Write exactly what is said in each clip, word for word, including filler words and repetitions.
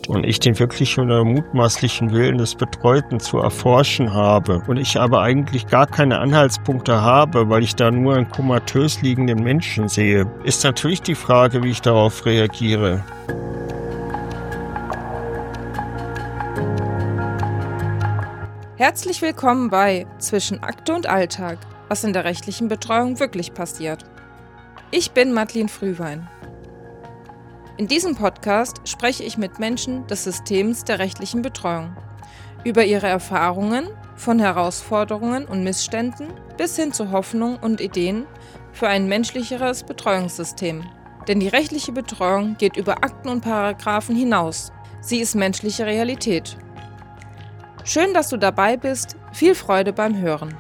nicht und ich den wirklichen oder mutmaßlichen Willen des Betreuten zu erforschen habe und ich aber eigentlich gar keine Anhaltspunkte habe, weil ich da nur einen komatös liegenden Menschen sehe, ist natürlich die Frage, wie ich darauf reagiere. Herzlich willkommen bei Zwischen Akte und Alltag, was in der rechtlichen Betreuung wirklich passiert. Ich bin Madeleine Frühwein. In diesem Podcast spreche ich mit Menschen des Systems der rechtlichen Betreuung über ihre Erfahrungen, von Herausforderungen und Missständen bis hin zu Hoffnung und Ideen für ein menschlicheres Betreuungssystem. Denn die rechtliche Betreuung geht über Akten und Paragraphen hinaus. Sie ist menschliche Realität. Schön, dass du dabei bist. Viel Freude beim Hören.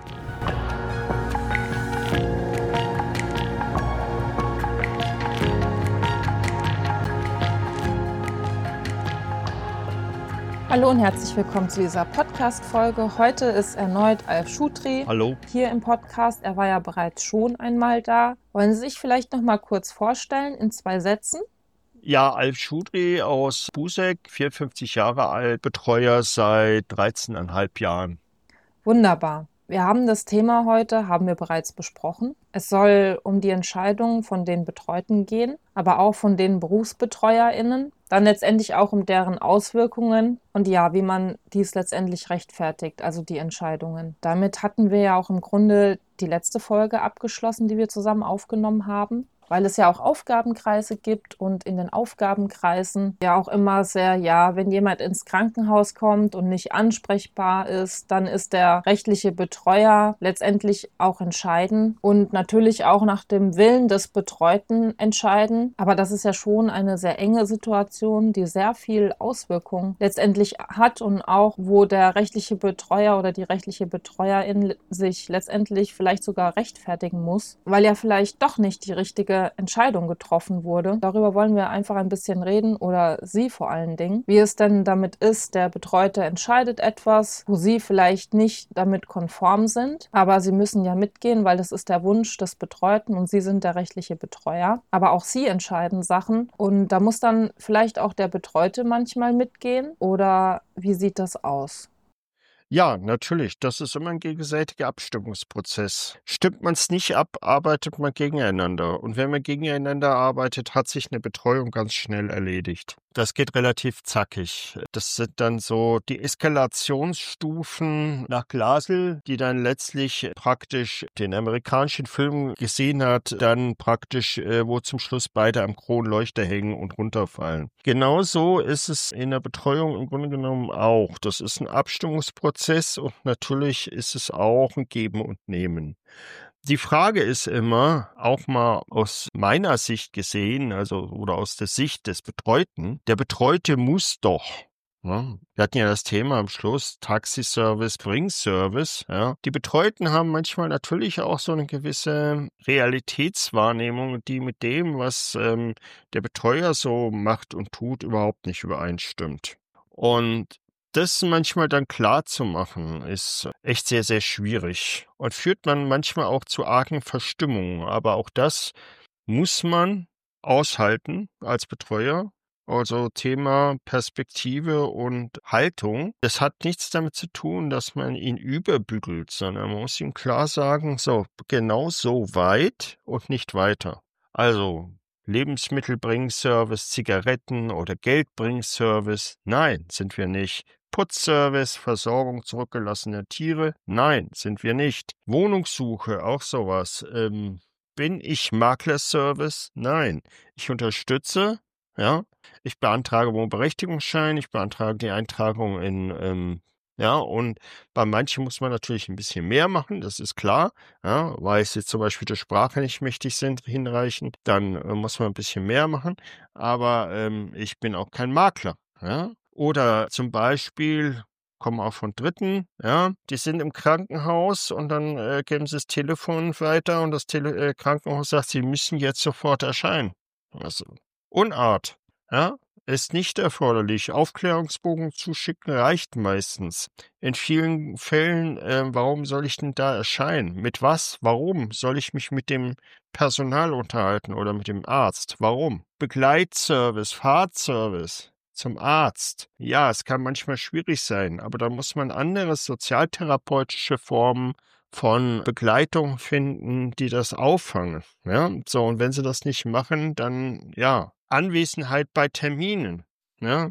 Hallo und herzlich willkommen zu dieser Podcast-Folge. Heute ist erneut Alf Schutri Hallo. hier im Podcast. Er war ja bereits schon einmal da. Wollen Sie sich vielleicht noch mal kurz vorstellen in zwei Sätzen? Ja, Alf Schutri aus Buseck, vierundfünfzig Jahre alt, Betreuer seit dreizehn Komma fünf Jahren. Wunderbar. Wir haben das Thema heute, haben wir bereits besprochen. Es soll um die Entscheidungen von den Betreuten gehen, aber auch von den BerufsbetreuerInnen. Dann letztendlich auch um deren Auswirkungen und ja, wie man dies letztendlich rechtfertigt, also die Entscheidungen. Damit hatten wir ja auch im Grunde die letzte Folge abgeschlossen, die wir zusammen aufgenommen haben, weil es ja auch Aufgabenkreise gibt und in den Aufgabenkreisen ja auch immer sehr, ja, wenn jemand ins Krankenhaus kommt und nicht ansprechbar ist, dann ist der rechtliche Betreuer letztendlich auch entscheidend und natürlich auch nach dem Willen des Betreuten entscheiden. Aber das ist ja schon eine sehr enge Situation, die sehr viel Auswirkung letztendlich hat und auch, wo der rechtliche Betreuer oder die rechtliche Betreuerin sich letztendlich vielleicht sogar rechtfertigen muss, weil ja vielleicht doch nicht die richtige Entscheidung getroffen wurde. Darüber wollen wir einfach ein bisschen reden oder Sie vor allen Dingen, wie es denn damit ist, der Betreute entscheidet etwas, wo Sie vielleicht nicht damit konform sind, aber Sie müssen ja mitgehen, weil das ist der Wunsch des Betreuten und Sie sind der rechtliche Betreuer. Aber auch Sie entscheiden Sachen und da muss dann vielleicht auch der Betreute manchmal mitgehen oder wie sieht das aus? Ja, natürlich, das ist immer ein gegenseitiger Abstimmungsprozess. Stimmt man es nicht ab, arbeitet man gegeneinander. Und wenn man gegeneinander arbeitet, hat sich eine Betreuung ganz schnell erledigt. Das geht relativ zackig. Das sind dann so die Eskalationsstufen nach Glasl, die dann letztlich praktisch den amerikanischen Film gesehen hat, dann praktisch, äh, wo zum Schluss beide am Kronleuchter hängen und runterfallen. Genauso ist es in der Betreuung im Grunde genommen auch. Das ist ein Abstimmungsprozess und natürlich ist es auch ein Geben und Nehmen. Die Frage ist immer, auch mal aus meiner Sicht gesehen, also oder aus der Sicht des Betreuten, der Betreute muss doch, ne? Wir hatten ja das Thema am Schluss, Taxiservice, Bringservice. Ja. Die Betreuten haben manchmal natürlich auch so eine gewisse Realitätswahrnehmung, die mit dem, was ähm, der Betreuer so macht und tut, überhaupt nicht übereinstimmt. Und das manchmal dann klar zu machen, ist echt sehr, sehr schwierig und führt man manchmal auch zu argen Verstimmungen. Aber auch das muss man aushalten als Betreuer. Also Thema Perspektive und Haltung. Das hat nichts damit zu tun, dass man ihn überbügelt, sondern man muss ihm klar sagen, so, genau so weit und nicht weiter. Also Lebensmittelbringservice, Zigaretten oder Geldbringservice, nein, sind wir nicht. Putzservice, Versorgung zurückgelassener Tiere, nein, sind wir nicht. Wohnungssuche, auch sowas. Ähm, bin ich Maklerservice? Nein. Ich unterstütze, ja. Ich beantrage Wohnberechtigungsschein, ich beantrage die Eintragung in, ähm, ja, und bei manchen muss man natürlich ein bisschen mehr machen, das ist klar, ja, weil sie zum Beispiel der Sprache nicht mächtig sind, hinreichend, dann äh, muss man ein bisschen mehr machen, aber ähm, ich bin auch kein Makler, ja. Oder zum Beispiel, kommen auch von Dritten, ja, die sind im Krankenhaus und dann äh, geben sie das Telefon weiter und das Tele äh, Krankenhaus sagt, sie müssen jetzt sofort erscheinen. Also Unart, ja, ist nicht erforderlich. Aufklärungsbogen zuschicken reicht meistens. In vielen Fällen, äh, warum soll ich denn da erscheinen? Mit was? Warum soll ich mich mit dem Personal unterhalten oder mit dem Arzt? Warum? Begleitservice, Fahrtservice. zum Arzt. Ja, es kann manchmal schwierig sein, aber da muss man andere sozialtherapeutische Formen von Begleitung finden, die das auffangen. Ja, so, und wenn sie das nicht machen, dann, ja, Anwesenheit bei Terminen. Ja,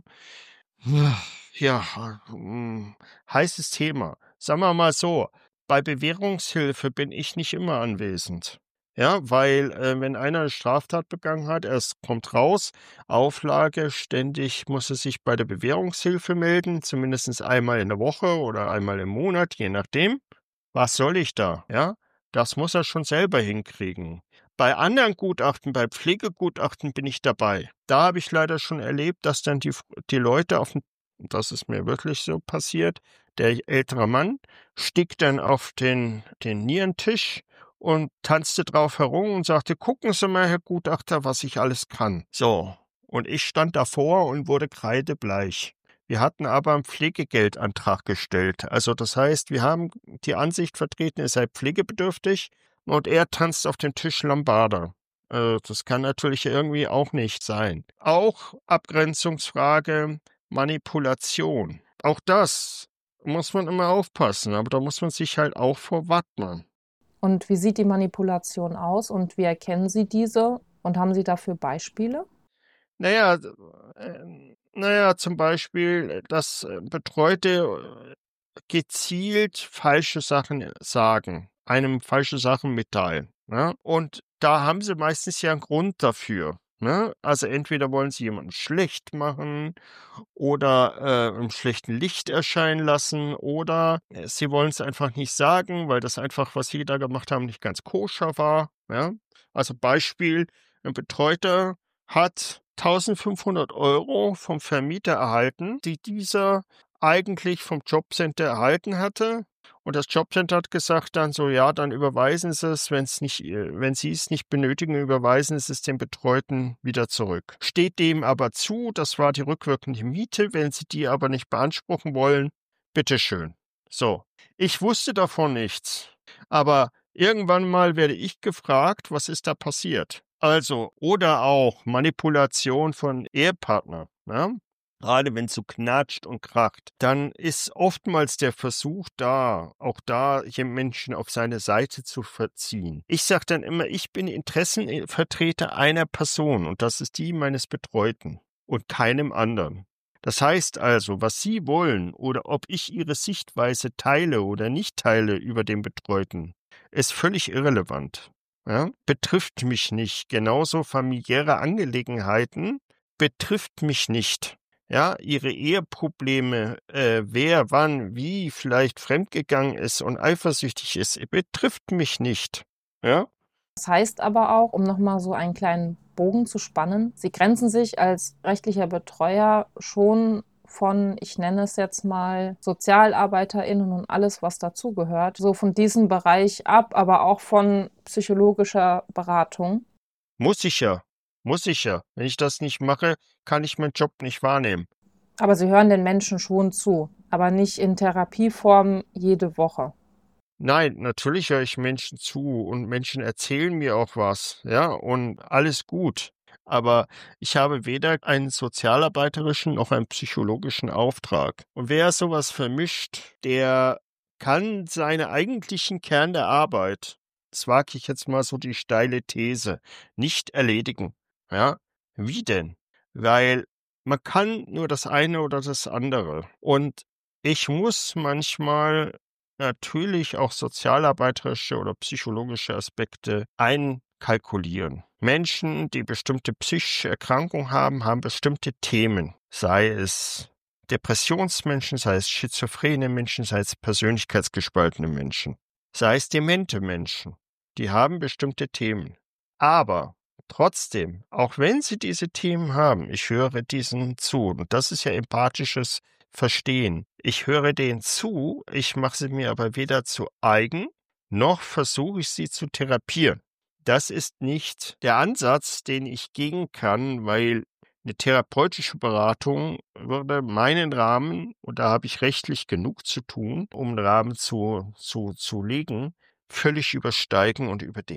ja, hm, heißes Thema. Sagen wir mal so, bei Bewährungshilfe bin ich nicht immer anwesend. Ja, weil, äh, wenn einer eine Straftat begangen hat, es kommt raus, Auflage, ständig muss er sich bei der Bewährungshilfe melden, zumindest einmal in der Woche oder einmal im Monat, je nachdem. Was soll ich da, ja? Das muss er schon selber hinkriegen. Bei anderen Gutachten, bei Pflegegutachten bin ich dabei. Da habe ich leider schon erlebt, dass dann die F die Leute auf 'n das ist mir wirklich so passiert, der ältere Mann stieg dann auf den den Nierentisch und tanzte drauf herum und sagte: „Gucken Sie mal, Herr Gutachter, was ich alles kann." So, und ich stand davor und wurde kreidebleich. Wir hatten aber einen Pflegegeldantrag gestellt. Also, das heißt, wir haben die Ansicht vertreten, er sei pflegebedürftig und er tanzt auf dem Tisch Lambada. Äh, das kann natürlich irgendwie auch nicht sein. Auch Abgrenzungsfrage, Manipulation. Auch das muss man immer aufpassen, aber da muss man sich halt auch vor wappnen. Und wie sieht die Manipulation aus und wie erkennen Sie diese und haben Sie dafür Beispiele? Na ja, d ähm, na ja, zum Beispiel, äh, dass, äh, Betreute, äh, gezielt falsche Sachen, äh, sagen, einem falsche Sachen mitteilen, ne? Und da haben sie meistens ja einen Grund dafür, ne? Also, entweder wollen sie jemanden schlecht machen oder, äh, im schlechten Licht erscheinen lassen oder, äh, sie wollen es einfach nicht sagen, weil das einfach, was sie da gemacht haben, nicht ganz koscher war, ja? Also, Beispiel: Ein Betreuter hat tausendfünfhundert Euro vom Vermieter erhalten, die dieser eigentlich vom Jobcenter erhalten hatte. Und das Jobcenter hat gesagt dann so: „Ja, dann überweisen Sie es, wenn's nicht äh, wenn Sie es nicht benötigen, überweisen Sie es dem Betreuten wieder zurück." Steht dem aber zu, das war die rückwirkende Miete, wenn Sie die aber nicht beanspruchen wollen, bitteschön. So, ich wusste davon nichts, aber irgendwann mal werde ich gefragt: „Was ist da passiert?" Also, oder auch Manipulation von Ehepartner, ne? Grade wenn's so knatscht und kracht, dann ist oftmals der Versuch da, auch da jem Menschen auf seine Seite zu verziehen. Ich sage dann immer, ich bin Interessenvertreter einer Person und das ist die meines Betreuten und keinem anderen. Das heißt also, was Sie wollen oder ob ich Ihre Sichtweise teile oder nicht teile über den Betreuten, ist völlig irrelevant, ja? Betrifft mich nicht. Genauso familiäre Angelegenheiten betrifft mich nicht. Ja, ihre Eheprobleme, äh, wer, wann, wie vielleicht fremdgegangen ist und eifersüchtig ist, betrifft mich nicht. Ja? Das heißt aber auch, um noch mal so einen kleinen Bogen zu spannen, Sie grenzen sich als rechtlicher Betreuer schon von, ich nenne es jetzt mal, SozialarbeiterInnen und alles, was dazugehört, so von diesem Bereich ab, aber auch von psychologischer Beratung. Muss ich ja. Muss ich ja. Wenn ich das nicht mache, kann ich meinen Job nicht wahrnehmen. Aber Sie hören den Menschen schon zu, aber nicht in Therapieform jede Woche. Nein, natürlich höre ich Menschen zu und Menschen erzählen mir auch was, ja, und alles gut. Aber ich habe weder einen sozialarbeiterischen noch einen psychologischen Auftrag. Und wer sowas vermischt, der kann seine eigentlichen Kern der Arbeit, das wage ich jetzt mal so die steile These, nicht erledigen. Ja, wie denn? Weil man kann nur das eine oder das andere. Und ich muss manchmal natürlich auch sozialarbeiterische oder psychologische Aspekte einkalkulieren. Menschen, die bestimmte psychische Erkrankungen haben, haben bestimmte Themen, sei es Depressionsmenschen, sei es schizophrene Menschen, sei es persönlichkeitsgespaltene Menschen, sei es demente Menschen. Die haben bestimmte Themen. Aber trotzdem, auch wenn sie diese Themen haben, ich höre diesen zu. Und das ist ja empathisches Verstehen. Ich höre denen zu, ich mache sie mir aber weder zu eigen, noch versuche ich sie zu therapieren. Das ist nicht der Ansatz, den ich gehen kann, weil eine therapeutische Beratung würde meinen Rahmen, und da habe ich rechtlich genug zu tun, um einen Rahmen zu, zu, zu legen, völlig übersteigen und überdehnen.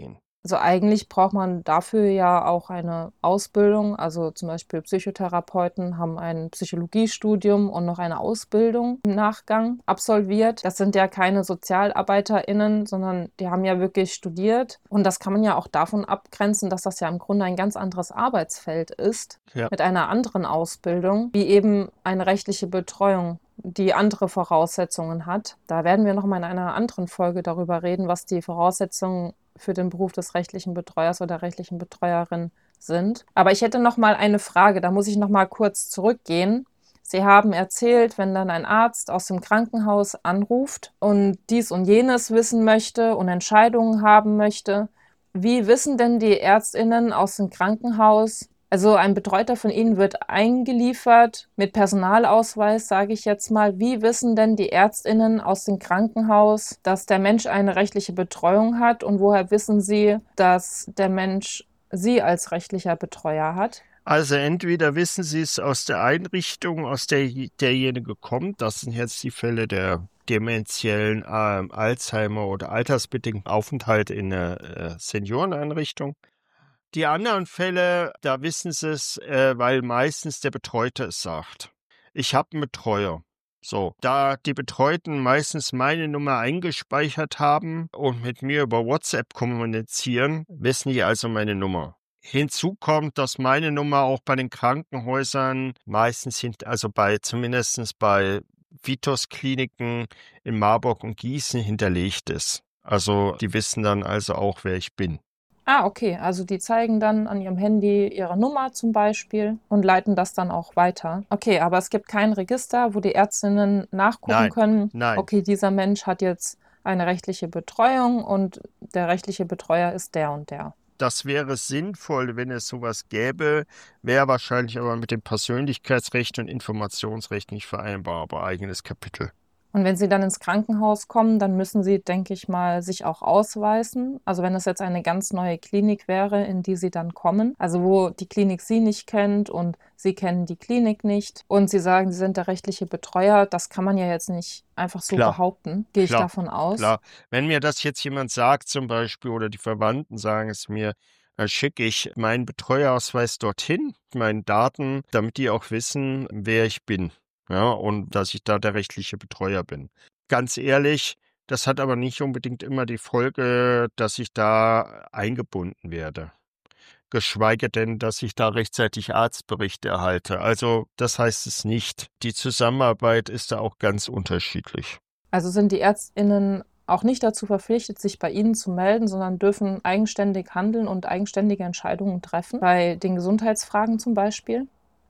Also eigentlich braucht man dafür ja auch eine Ausbildung. Also zum Beispiel Psychotherapeuten haben ein Psychologiestudium und noch eine Ausbildung im Nachgang absolviert. Das sind ja keine SozialarbeiterInnen, sondern die haben ja wirklich studiert. Und das kann man ja auch davon abgrenzen, dass das ja im Grunde ein ganz anderes Arbeitsfeld ist, Ja. mit einer anderen Ausbildung, wie eben eine rechtliche Betreuung, die andere Voraussetzungen hat. Da werden wir noch mal in einer anderen Folge darüber reden, was die Voraussetzungen für den Beruf des rechtlichen Betreuers oder rechtlichen Betreuerin sind. Aber ich hätte noch mal eine Frage, da muss ich noch mal kurz zurückgehen. Sie haben erzählt, wenn dann ein Arzt aus dem Krankenhaus anruft und dies und jenes wissen möchte und Entscheidungen haben möchte, wie wissen denn die ÄrztInnen aus dem Krankenhaus, also ein Betreuter von Ihnen wird eingeliefert mit Personalausweis, sage ich jetzt mal. Wie wissen denn die ÄrztInnen aus dem Krankenhaus, dass der Mensch eine rechtliche Betreuung hat? Und woher wissen Sie, dass der Mensch Sie als rechtlicher Betreuer hat? Also entweder wissen Sie es aus der Einrichtung, aus der derjenige kommt. Das sind jetzt die Fälle der dementiellen äh, Alzheimer- oder altersbedingten Aufenthalt in einer äh, Senioreneinrichtung. Die anderen Fälle, da wissen sie es, äh, weil meistens der Betreute es sagt. Ich habe einen Betreuer. So, da die Betreuten meistens meine Nummer eingespeichert haben und mit mir über WhatsApp kommunizieren, wissen die also meine Nummer. Hinzu kommt, dass meine Nummer auch bei den Krankenhäusern meistens, hint- also bei zumindest bei Vitos-Kliniken in Marburg und Gießen hinterlegt ist. Also die wissen dann also auch, wer ich bin. Ah, okay. Also die zeigen dann an ihrem Handy ihre Nummer zum Beispiel und leiten das dann auch weiter. Okay, aber es gibt kein Register, wo die Ärztinnen nachgucken Nein, können, nein. okay, dieser Mensch hat jetzt eine rechtliche Betreuung und der rechtliche Betreuer ist der und der. Das wäre sinnvoll, wenn es sowas gäbe, wäre wahrscheinlich aber mit dem Persönlichkeitsrecht und Informationsrecht nicht vereinbar, aber eigenes Kapitel. Und wenn Sie dann ins Krankenhaus kommen, dann müssen Sie, denke ich mal, sich auch ausweisen. Also wenn es jetzt eine ganz neue Klinik wäre, in die Sie dann kommen, also wo die Klinik Sie nicht kennt und Sie kennen die Klinik nicht und Sie sagen, Sie sind der rechtliche Betreuer, das kann man ja jetzt nicht einfach so Klar, behaupten, gehe ich klar, davon aus. klar. Wenn mir das jetzt jemand sagt zum Beispiel oder die Verwandten sagen es mir, dann schicke ich meinen Betreuerausweis dorthin, meine Daten, damit die auch wissen, wer ich bin. Ja, und dass ich da der rechtliche Betreuer bin. Ganz ehrlich, das hat aber nicht unbedingt immer die Folge, dass ich da eingebunden werde. Geschweige denn, dass ich da rechtzeitig Arztberichte erhalte. Also das heißt es nicht. Die Zusammenarbeit ist da auch ganz unterschiedlich. Also sind die ÄrztInnen auch nicht dazu verpflichtet, sich bei Ihnen zu melden, sondern dürfen eigenständig handeln und eigenständige Entscheidungen treffen, bei den Gesundheitsfragen zum Beispiel?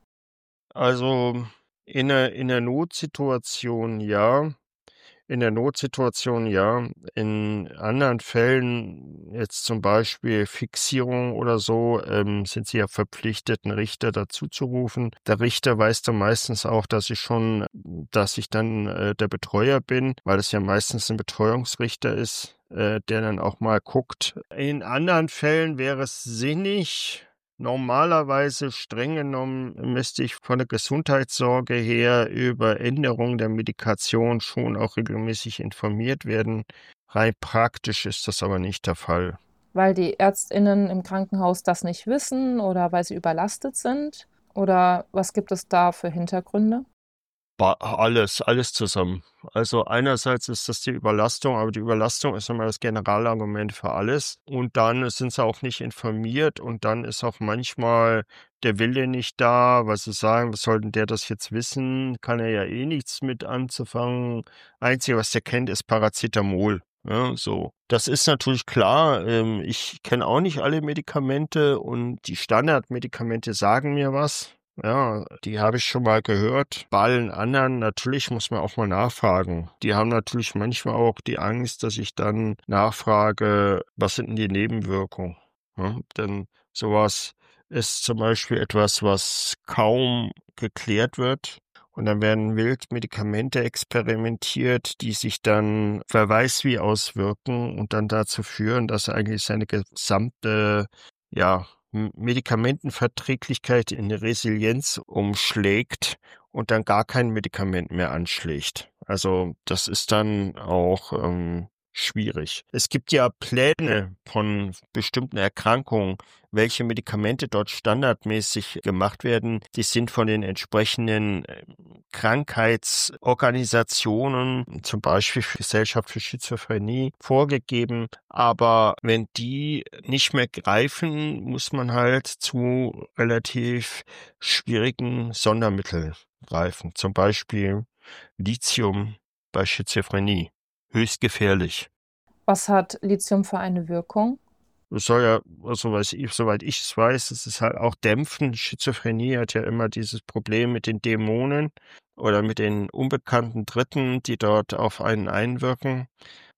Also in der, in der Notsituation ja. In der Notsituation ja. In anderen Fällen, jetzt zum Beispiel Fixierung oder so, ähm, sind sie ja verpflichtet, einen Richter dazu zu rufen. Der Richter weiß dann meistens auch, dass ich schon, dass ich dann äh, der Betreuer bin, weil es ja meistens ein Betreuungsrichter ist, äh, der dann auch mal guckt. In anderen Fällen wäre es sinnig. Normalerweise streng genommen müsste ich von der Gesundheitssorge her über Änderungen der Medikation schon auch regelmäßig informiert werden. Rein praktisch ist das aber nicht der Fall. Weil die ÄrztInnen im Krankenhaus das nicht wissen oder weil sie überlastet sind? Oder was gibt es da für Hintergründe? Ba- Alles, alles zusammen. Also einerseits ist das die Überlastung, aber die Überlastung ist immer das Generalargument für alles. Und dann sind sie auch nicht informiert und dann ist auch manchmal der Wille nicht da, weil sie sagen, was soll denn der das jetzt wissen? Kann er ja eh nichts mit anzufangen. Einzige, was der kennt, ist Paracetamol. Ja, so. Das ist natürlich klar. Ähm, ich kenne auch nicht alle Medikamente und die Standardmedikamente sagen mir was. Ja, die habe ich schon mal gehört. Bei allen anderen, natürlich muss man auch mal nachfragen. Die haben natürlich manchmal auch die Angst, dass ich dann nachfrage, was sind denn die Nebenwirkungen? Ja, denn sowas ist zum Beispiel etwas, was kaum geklärt wird. Und dann werden wild Medikamente experimentiert, die sich dann wer weiß wie auswirken und dann dazu führen, dass eigentlich seine gesamte, ja, M- Medikamentenverträglichkeit in Resilienz umschlägt und dann gar kein Medikament mehr anschlägt. Also das ist dann auch ähm, schwierig. Es gibt ja Pläne von bestimmten Erkrankungen, welche Medikamente dort standardmäßig gemacht werden. Die sind von den entsprechenden äh, Krankheitsorganisationen, zum Beispiel Gesellschaft für Schizophrenie, vorgegeben. Aber wenn die nicht mehr greifen, muss man halt zu relativ schwierigen Sondermitteln greifen. Zum Beispiel Lithium bei Schizophrenie. Höchst gefährlich. Was hat Lithium für eine Wirkung? Es soll ja, also weiß ich, soweit ich es weiß, es ist halt auch dämpfen. Schizophrenie hat ja immer dieses Problem mit den Dämonen oder mit den unbekannten Dritten, die dort auf einen einwirken.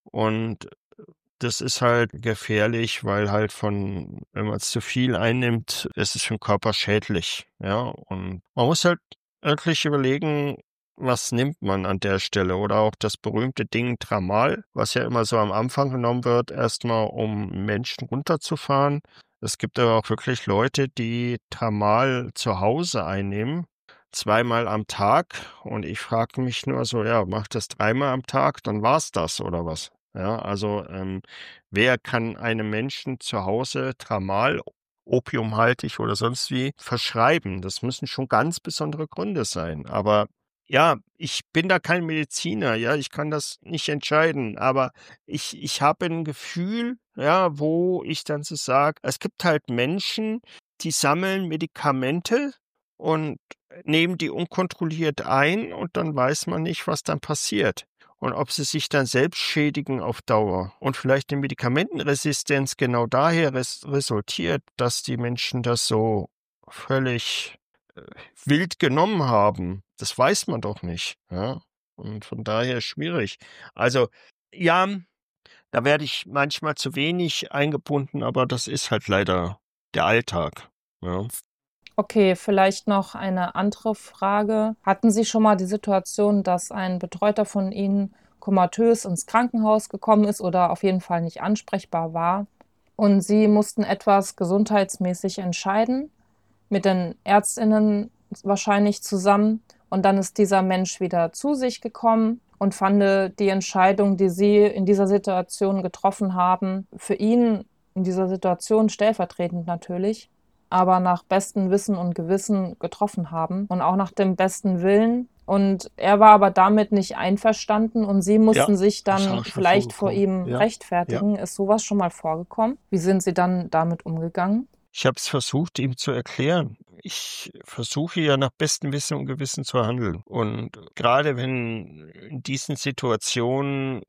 Und das ist halt gefährlich, weil halt von, wenn man es zu viel einnimmt, ist es für den Körper schädlich. Ja, und man muss halt wirklich überlegen, was nimmt man an der Stelle? Oder auch das berühmte Ding Tramal, was ja immer so am Anfang genommen wird, erstmal um Menschen runterzufahren. Es gibt aber auch wirklich Leute, die Tramal zu Hause einnehmen, zweimal am Tag. Und ich frage mich nur so, ja, macht das dreimal am Tag, dann war's das oder was? Ja, also ähm, wer kann einem Menschen zu Hause Tramal, opiumhaltig oder sonst wie, verschreiben? Das müssen schon ganz besondere Gründe sein. Aber ja, ich bin da kein Mediziner, ja, ich kann das nicht entscheiden, aber ich, ich habe ein Gefühl, ja, wo ich dann so sage, es gibt halt Menschen, die sammeln Medikamente und nehmen die unkontrolliert ein und dann weiß man nicht, was dann passiert. Und ob sie sich dann selbst schädigen auf Dauer. Und vielleicht eine Medikamentenresistenz genau daher res resultiert, dass die Menschen das so völlig äh, wild genommen haben. Das weiß man doch nicht. Ja? Und von daher schwierig. Also, ja, da werde ich manchmal zu wenig eingebunden, aber das ist halt leider der Alltag. Ja. Okay, vielleicht noch eine andere Frage. Hatten Sie schon mal die Situation, dass ein Betreuter von Ihnen komatös ins Krankenhaus gekommen ist oder auf jeden Fall nicht ansprechbar war und Sie mussten etwas gesundheitsmäßig entscheiden, mit den Ärztinnen wahrscheinlich zusammen, und dann ist dieser Mensch wieder zu sich gekommen und fand die Entscheidung, die Sie in dieser Situation getroffen haben, für ihn in dieser Situation stellvertretend natürlich, aber nach bestem Wissen und Gewissen getroffen haben und auch nach dem besten Willen. Und er war aber damit nicht einverstanden und Sie Ja, mussten sich das ist dann auch schon vielleicht vor vorgekommen. ihm Ja, ja. rechtfertigen. Ist sowas schon mal vorgekommen? Wie sind Sie dann damit umgegangen? Ich habe es versucht, ihm zu erklären. Ich versuche ja nach bestem Wissen und Gewissen zu handeln. Und gerade wenn in diesen Situationen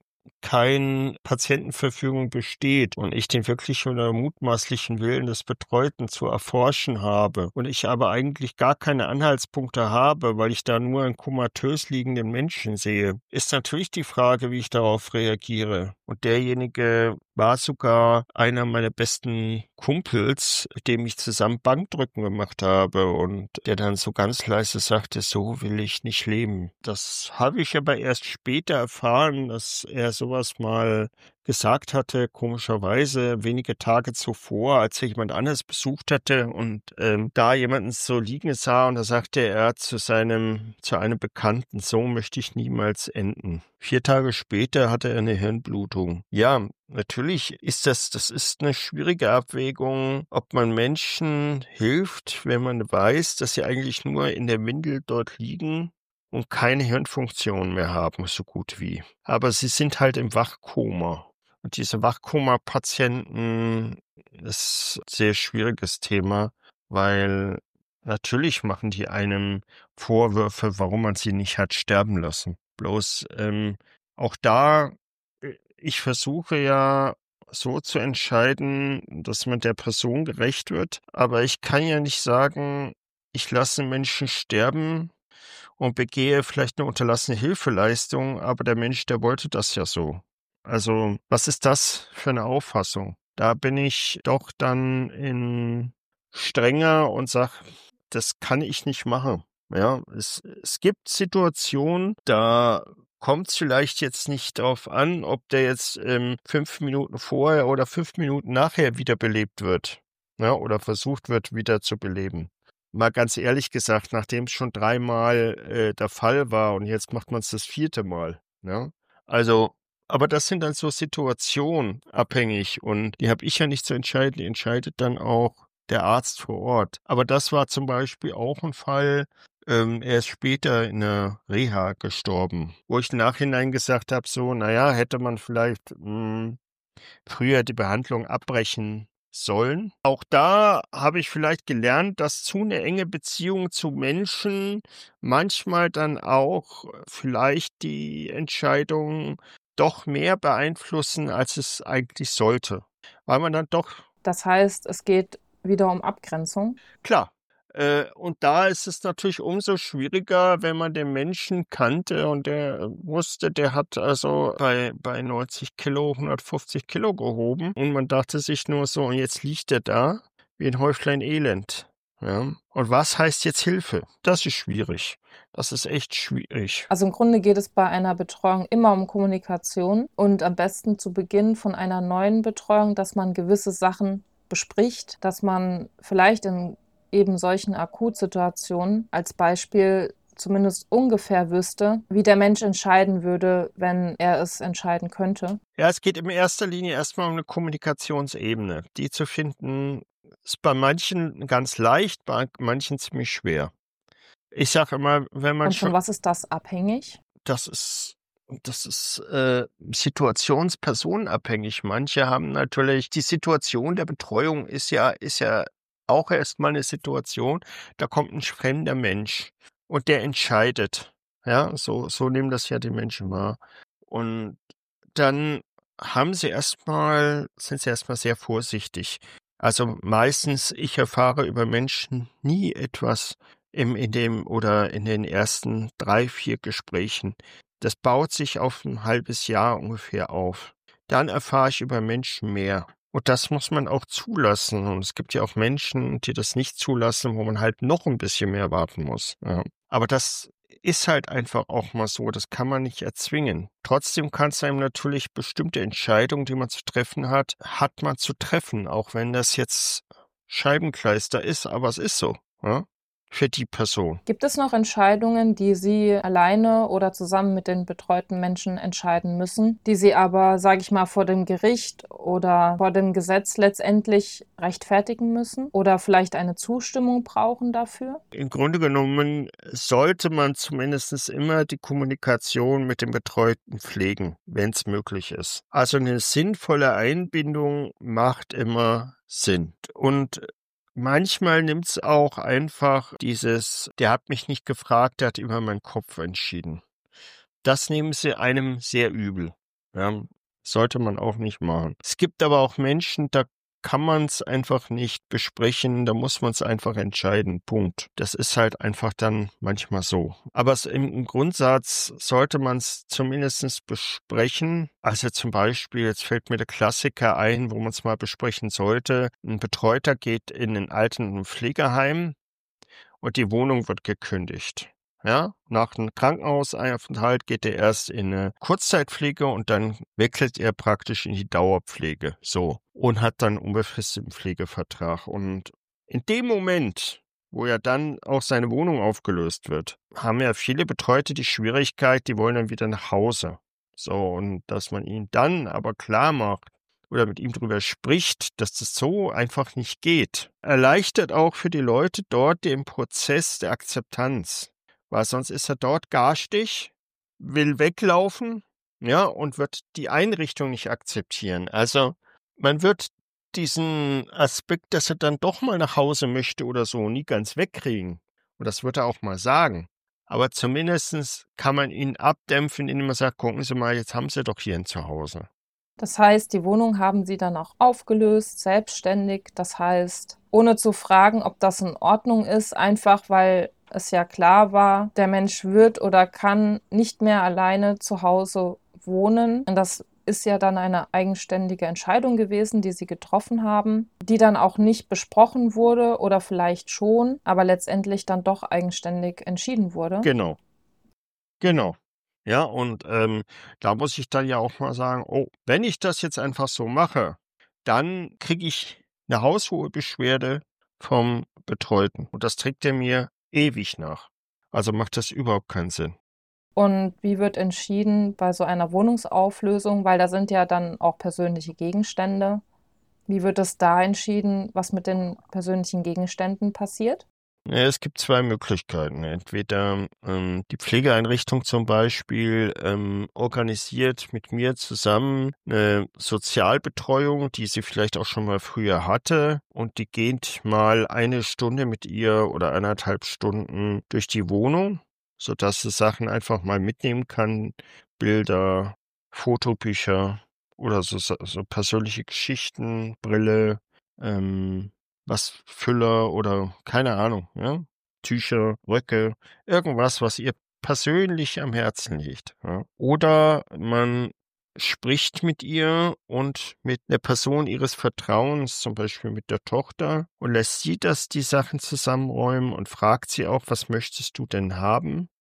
keine Patientenverfügung besteht und ich den wirklichen oder mutmaßlichen Willen des Betreuten zu erforschen habe und ich aber eigentlich gar keine Anhaltspunkte habe, weil ich da nur einen komatös liegenden Menschen sehe, ist natürlich die Frage, wie ich darauf reagiere. Und derjenige war sogar einer meiner besten Kumpels, mit dem ich zusammen Bankdrücken gemacht habe und der dann so ganz leise sagte, so will ich nicht leben. Das habe ich aber erst später erfahren, dass er sowas mal gesagt hatte, komischerweise wenige Tage zuvor, als er jemand anderes besucht hatte und ähm, da jemanden so liegen sah und da sagte er zu seinem, zu einem Bekannten, so möchte ich niemals enden. Vier Tage später hatte er eine Hirnblutung. Ja, natürlich ist das, das ist eine schwierige Abwägung, ob man Menschen hilft, wenn man weiß, dass sie eigentlich nur in der Windel dort liegen und keine Hirnfunktion mehr haben, so gut wie. Aber sie sind halt im Wachkoma. Und diese Wachkoma-Patienten ist ein sehr schwieriges Thema, weil natürlich machen die einem Vorwürfe, warum man sie nicht hat sterben lassen. Bloß ähm, auch da, äh, ich versuche ja so zu entscheiden, dass man der Person gerecht wird, aber ich kann ja nicht sagen, ich lasse Menschen sterben und begehe vielleicht eine unterlassene Hilfeleistung, aber der Mensch, der wollte das ja so. Also, was ist das für eine Auffassung? Da bin ich doch dann in strenger und sage, das kann ich nicht machen. Ja, es, es gibt Situationen, da kommt es vielleicht jetzt nicht darauf an, ob der jetzt ähm, fünf Minuten vorher oder fünf Minuten nachher wiederbelebt wird. Ja, oder versucht wird, wieder zu beleben. Mal ganz ehrlich gesagt, nachdem es schon dreimal äh, der Fall war und jetzt macht man es das vierte Mal. Ne? Also Aber das sind dann so Situationen abhängig und die habe ich ja nicht zu entscheiden, die entscheidet dann auch der Arzt vor Ort. Aber das war zum Beispiel auch ein Fall, ähm, er ist später in der Reha gestorben, wo ich im Nachhinein gesagt habe, so, naja, hätte man vielleicht mh, früher die Behandlung abbrechen sollen. Auch da habe ich vielleicht gelernt, dass zu eine enge Beziehung zu Menschen manchmal dann auch vielleicht die Entscheidung doch mehr beeinflussen, als es eigentlich sollte. Weil man dann doch, Das heißt, es geht wieder um Abgrenzung. klar, äh, und da ist es natürlich umso schwieriger, wenn man den Menschen kannte und der äh, wusste, der hat also bei, bei neunzig Kilo, hundertfünfzig Kilo gehoben und man dachte sich nur so, und jetzt liegt er da wie ein Häuflein Elend. Ja? Und was heißt jetzt Hilfe? Das ist schwierig. Das ist echt schwierig. Also im Grunde geht es bei einer Betreuung immer um Kommunikation und am besten zu Beginn von einer neuen Betreuung, dass man gewisse Sachen bespricht, dass man vielleicht in eben solchen Akutsituationen als Beispiel zumindest ungefähr wüsste, wie der Mensch entscheiden würde, wenn er es entscheiden könnte. Ja, es geht in erster Linie erstmal um eine Kommunikationsebene. Die zu finden ist bei manchen ganz leicht, bei manchen ziemlich schwer. Ich sage immer, wenn man Und von schon, was ist das abhängig? das ist, das ist äh, situationspersonenabhängig. Manche haben natürlich, die Situation der Betreuung ist ja, ist ja auch erstmal eine Situation, da kommt ein fremder Mensch und der entscheidet. Ja, so, so nehmen das ja die Menschen wahr. Und dann haben sie erstmal, sind sie erstmal sehr vorsichtig. Also meistens, ich erfahre über Menschen nie etwas im, in dem oder in den ersten drei, vier Gesprächen. Das baut sich auf ein halbes Jahr ungefähr auf. Dann erfahre ich über Menschen mehr. Und das muss man auch zulassen. Und es gibt ja auch Menschen, die das nicht zulassen, wo man halt noch ein bisschen mehr warten muss. Ja. Aber das ist halt einfach auch mal so, das kann man nicht erzwingen. Trotzdem kann es einem natürlich bestimmte Entscheidungen, die man zu treffen hat, hat man zu treffen, auch wenn das jetzt Scheibenkleister ist, aber es ist so, ja, für die Person. Gibt es noch Entscheidungen, die Sie alleine oder zusammen mit den betreuten Menschen entscheiden müssen, die Sie aber, sage ich mal, vor dem Gericht oder vor dem Gesetz letztendlich rechtfertigen müssen oder vielleicht eine Zustimmung brauchen dafür? Im Grunde genommen sollte man zumindest immer die Kommunikation mit dem Betreuten pflegen, wenn es möglich ist. Also eine sinnvolle Einbindung macht immer Sinn. Und manchmal nimmt es auch einfach dieses, der hat mich nicht gefragt, der hat über meinen Kopf entschieden. Das nehmen sie einem sehr übel. Ja, sollte man auch nicht machen. Es gibt aber auch Menschen, da kann man es einfach nicht besprechen, da muss man es einfach entscheiden. Punkt. Das ist halt einfach dann manchmal so. Aber es, im, im Grundsatz sollte man es zumindest besprechen. Also zum Beispiel, jetzt fällt mir der Klassiker ein, wo man es mal besprechen sollte. Ein Betreuter geht in ein Alten- und Pflegeheim und die Wohnung wird gekündigt. Ja, nach einem Krankenhausaufenthalt geht er erst in eine Kurzzeitpflege und dann wechselt er praktisch in die Dauerpflege. So. Und hat dann einen unbefristeten Pflegevertrag. Und in dem Moment, wo ja dann auch seine Wohnung aufgelöst wird, haben ja viele Betreute die Schwierigkeit, die wollen dann wieder nach Hause. So, und dass man ihnen dann aber klar macht, oder mit ihm drüber spricht, dass das so einfach nicht geht, erleichtert auch für die Leute dort den Prozess der Akzeptanz. Weil sonst ist er dort garstig, will weglaufen, ja, und wird die Einrichtung nicht akzeptieren. Also man wird diesen Aspekt, dass er dann doch mal nach Hause möchte oder so, nie ganz wegkriegen. Und das wird er auch mal sagen. Aber zumindest kann man ihn abdämpfen, indem man sagt, gucken Sie mal, jetzt haben Sie doch hier ein Zuhause. Das heißt, die Wohnung haben Sie dann auch aufgelöst, selbstständig. Das heißt, ohne zu fragen, ob das in Ordnung ist, einfach weil es ja klar war, der Mensch wird oder kann nicht mehr alleine zu Hause wohnen. Und das ist ja dann eine eigenständige Entscheidung gewesen, die Sie getroffen haben, die dann auch nicht besprochen wurde oder vielleicht schon, aber letztendlich dann doch eigenständig entschieden wurde. Genau, genau. Ja, und ähm, da muss ich dann ja auch mal sagen, oh, wenn ich das jetzt einfach so mache, dann kriege ich eine haushohe Beschwerde vom Betreuten. Und das trägt er mir ewig nach. Also macht das überhaupt keinen Sinn. Und wie wird entschieden bei so einer Wohnungsauflösung, weil da sind ja dann auch persönliche Gegenstände. Wie wird es da entschieden, was mit den persönlichen Gegenständen passiert? Ja, es gibt zwei Möglichkeiten. Entweder ähm, die Pflegeeinrichtung zum Beispiel ähm, organisiert mit mir zusammen eine Sozialbetreuung, die sie vielleicht auch schon mal früher hatte, und die geht mal eine Stunde mit ihr oder eineinhalb Stunden durch die Wohnung, sodass sie Sachen einfach mal mitnehmen kann, Bilder, Fotobücher oder so, so so persönliche Geschichten, Brille, ähm, was Füller oder keine Ahnung, ja, Tücher, Röcke, irgendwas, was ihr persönlich am Herzen liegt, ja. Oder man spricht mit ihr und mit der Person ihres Vertrauens, zum Beispiel mit der Tochter, und lässt sie das die Sachen zusammenräumen und fragt sie auch: „Was möchtest du denn haben?“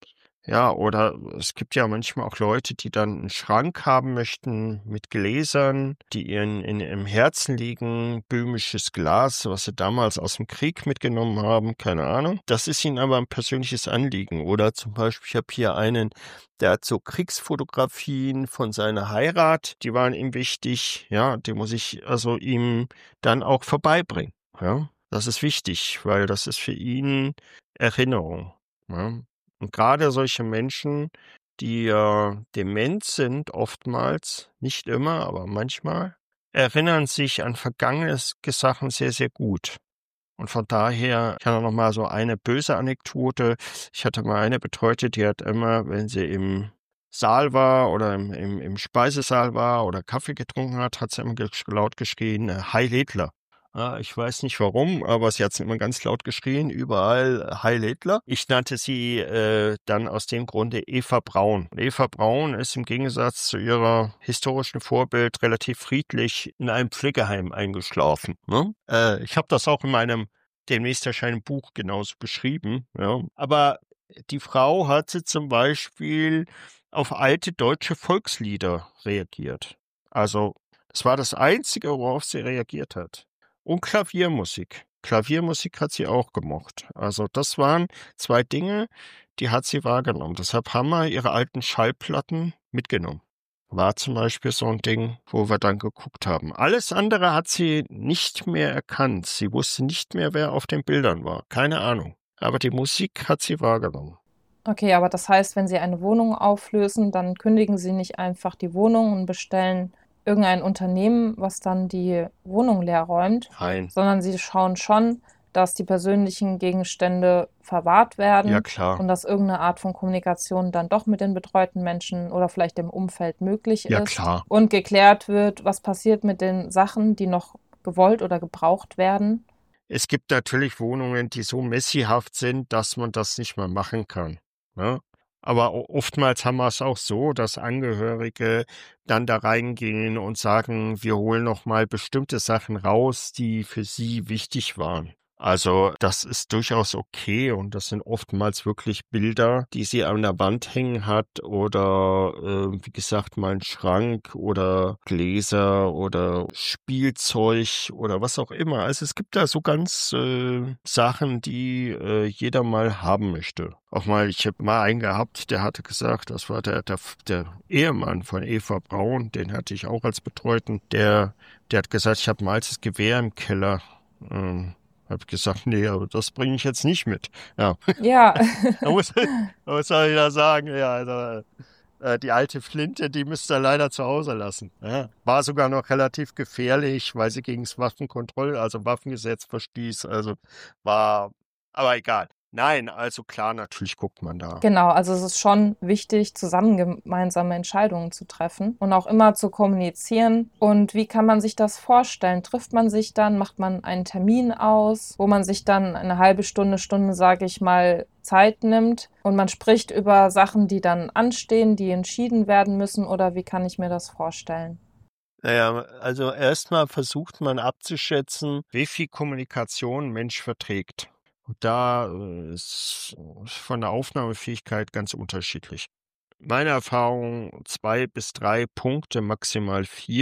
Ja, oder es gibt ja manchmal auch Leute, die dann einen Schrank haben möchten mit Gläsern, die ihnen in im Herzen liegen, böhmisches Glas, was sie damals aus dem Krieg mitgenommen haben, keine Ahnung. Das ist ihnen aber ein persönliches Anliegen. Oder zum Beispiel, ich habe hier einen, der hat so Kriegsfotografien von seiner Heirat, die waren ihm wichtig, ja, die muss ich also ihm dann auch vorbeibringen, ja. Das ist wichtig, weil das ist für ihn Erinnerung, ja. Und gerade solche Menschen, die ja dement sind oftmals, nicht immer, aber manchmal, erinnern sich an vergangene Sachen sehr, sehr gut. Und von daher, ich habe noch mal so eine böse Anekdote. Ich hatte mal eine Betreute, die hat immer, wenn sie im Saal war oder im im im Speisesaal war oder Kaffee getrunken hat, hat sie immer gesch laut geschrien, äh: „Heil Hitler!“ Ah, ich weiß nicht warum, aber sie hat's immer ganz laut geschrien, überall äh, „Heil Hitler!“ Ich nannte sie, äh, dann aus dem Grunde Eva Braun. Und Eva Braun ist im Gegensatz zu ihrer historischen Vorbild relativ friedlich in einem Pflegeheim eingeschlafen, ne? Äh, ich habe das auch in meinem demnächst erscheinenden Buch genauso beschrieben, ja. Aber die Frau hatte zum Beispiel auf alte deutsche Volkslieder reagiert. Also, das war das Einzige, worauf sie reagiert hat. Und Klaviermusik. Klaviermusik hat sie auch gemocht. Also, das waren zwei Dinge, die hat sie wahrgenommen. Deshalb haben wir ihre alten Schallplatten mitgenommen. War zum Beispiel so ein Ding, wo wir dann geguckt haben. Alles andere hat sie nicht mehr erkannt. Sie wusste nicht mehr, wer auf den Bildern war. Keine Ahnung. Aber die Musik hat sie wahrgenommen. Okay, aber das heißt, wenn Sie eine Wohnung auflösen, dann kündigen Sie nicht einfach die Wohnung und bestellen irgendein Unternehmen, was dann die Wohnung leer räumt, Nein. sondern Sie schauen schon, dass die persönlichen Gegenstände verwahrt Ja, werden klar. und dass irgendeine Art von Kommunikation dann doch mit den betreuten Menschen oder vielleicht dem Umfeld möglich Ja, ist klar. und geklärt wird, was passiert mit den Sachen, die noch gewollt oder gebraucht werden. Es gibt natürlich Wohnungen, die so messyhaft sind, dass man das nicht mehr machen kann, ne? Aber o oftmals haben wir es auch so, dass Angehörige dann da reingehen und sagen: „Wir holen noch mal bestimmte Sachen raus, die für sie wichtig waren.“ Also, das ist durchaus okay und das sind oftmals wirklich Bilder, die sie an der Wand hängen hat oder, äh, wie gesagt, mal 'n Schrank oder Gläser oder Spielzeug oder was auch immer. Also, es gibt da so ganz, äh, Sachen, die, äh, jeder mal haben möchte. Auch mal ich habe mal einen gehabt, der hatte gesagt, das war der der der Ehemann von Eva Braun, den hatte ich auch als Betreuten, der der hat gesagt: „Ich habe 'n altes Gewehr im Keller.“ Ähm, habe ich gesagt: „Ne, aber das bringe ich jetzt nicht mit.“ Ja, Ja, da muss was soll ich da sagen? Ja, also, äh, die alte Flinte, die müsst ihr leider zu Hause lassen, ja. War sogar noch relativ gefährlich, weil sie gegen's Waffenkontroll also Waffengesetz verstieß, also war aber egal. Nein, also klar, natürlich guckt man da. genau, also es ist schon wichtig, zusammen gemeinsame Entscheidungen zu treffen und auch immer zu kommunizieren. Und wie kann man sich das vorstellen? Trifft man sich dann, macht man einen Termin aus, wo man sich dann eine halbe Stunde, Stunde, sage ich mal, Zeit nimmt und man spricht über Sachen, die dann anstehen, die entschieden werden müssen, oder wie kann ich mir das vorstellen? Na ja, also erstmal versucht man abzuschätzen, wie viel Kommunikation 'n Mensch verträgt. Und da, äh, ist von der Aufnahmefähigkeit ganz unterschiedlich. Meine Erfahrung zwei bis drei Punkte, maximal vier.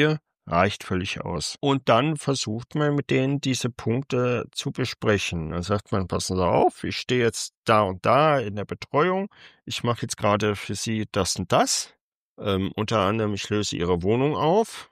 Reicht völlig aus. Und dann versucht man mit denen diese Punkte zu besprechen. Dann sagt man, passen Sie auf, ich stehe jetzt da und da in der Betreuung. Ich mache jetzt gerade für Sie das und das. Ähm, unter anderem, ich löse Ihre Wohnung auf.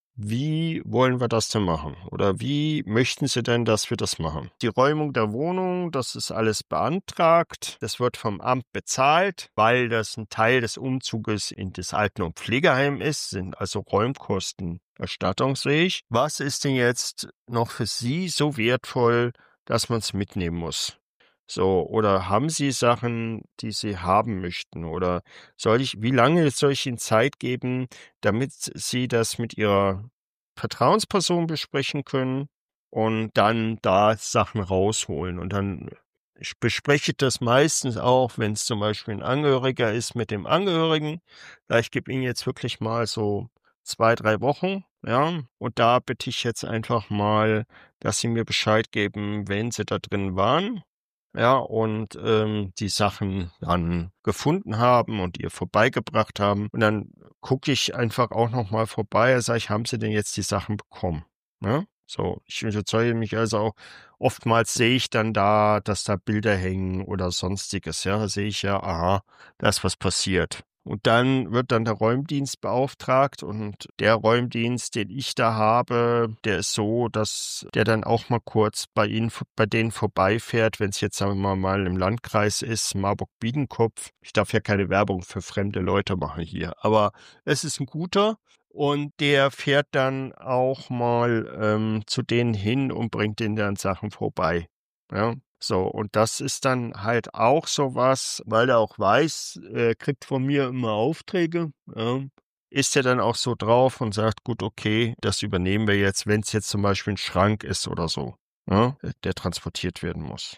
Wie wollen wir das denn machen? Oder wie möchten Sie denn, dass wir das machen? Die Räumung der Wohnung, das ist alles beantragt. Das wird vom Amt bezahlt, weil das ein Teil des Umzuges in das Alten- und Pflegeheim ist, sind also Räumkosten erstattungsfähig. Was ist denn jetzt noch für Sie so wertvoll, dass man es mitnehmen muss? So, oder haben Sie Sachen, die Sie haben möchten? Oder soll ich, wie lange soll ich Ihnen Zeit geben, damit Sie das mit Ihrer Vertrauensperson besprechen können und dann da Sachen rausholen? Und dann ich bespreche das meistens auch, wenn es zum Beispiel ein Angehöriger ist, mit dem Angehörigen. Ich gebe Ihnen jetzt wirklich mal so zwei, drei Wochen, ja, und da bitte ich jetzt einfach mal, dass Sie mir Bescheid geben, wenn Sie da drin waren. Ja, und ähm, die Sachen dann gefunden haben und ihr vorbeigebracht haben. Und dann gucke ich einfach auch noch mal vorbei, sage ich, haben Sie denn jetzt die Sachen bekommen? Ne? So, ich überzeuge mich also auch, oftmals sehe ich dann da, dass da Bilder hängen oder sonstiges. Ja, da sehe ich ja, aha, da ist was passiert. Und dann wird dann der Räumdienst beauftragt und der Räumdienst, den ich da habe, der ist so, dass der dann auch mal kurz bei ihnen, bei denen vorbeifährt, wenn es jetzt, sagen wir mal, im Landkreis ist, Marburg-Biedenkopf. Ich darf ja keine Werbung für fremde Leute machen hier, aber es ist ein guter und der fährt dann auch mal ähm, zu denen hin und bringt denen dann Sachen vorbei. Ja. So, und das ist dann halt auch sowas, weil er auch weiß, er kriegt von mir immer Aufträge, ja, ist er dann auch so drauf und sagt, gut, okay, das übernehmen wir jetzt, wenn es jetzt zum Beispiel ein Schrank ist oder so, ja, der transportiert werden muss.